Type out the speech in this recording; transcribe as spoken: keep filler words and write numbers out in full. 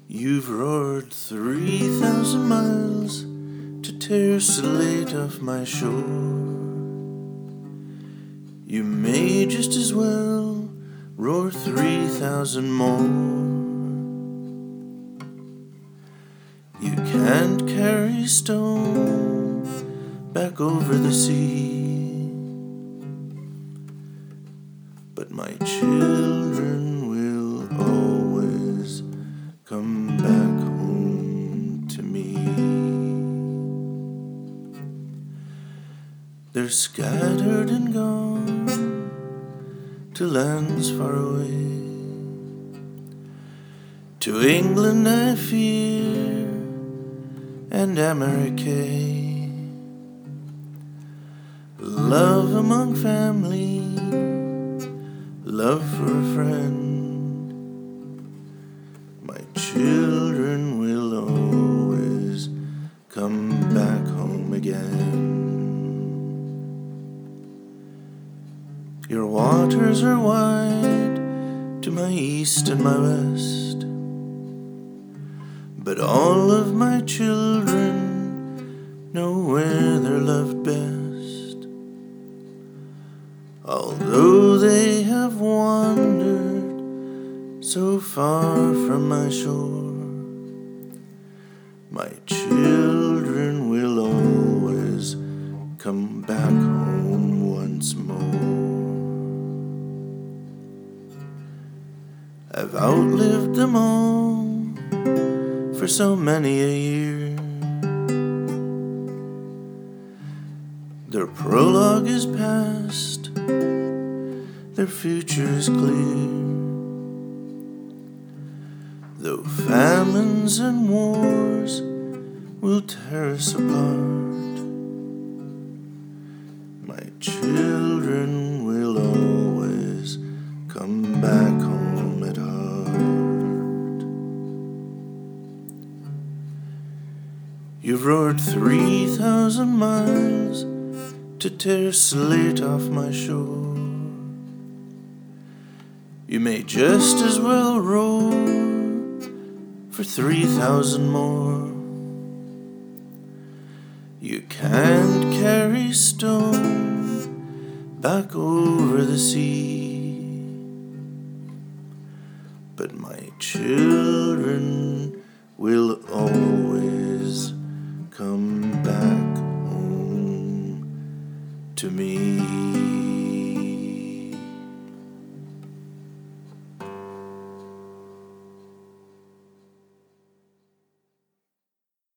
You've roared three thousand miles to tear slate off my shore. You may just as well roar three thousand more. You can't carry stone back over the sea, but my children will always come back home to me. They're scattered and gone to lands far away. To England I fear, and America. Love among family, love for a friend. My children will always come back home again. Your waters are wide to my east and my west, but all of my children know where they're loved best. Although they have wandered so far from my shore, my children will always come back home once more. I've outlived them all for so many a year. Their prologue is past, their future is clear. Though famines and wars will tear us apart, my children will always come back home at heart. You've roared three thousand miles to tear slate off my shore. You may just as well roar for three thousand more. You can't carry stone back over the sea, but my children will always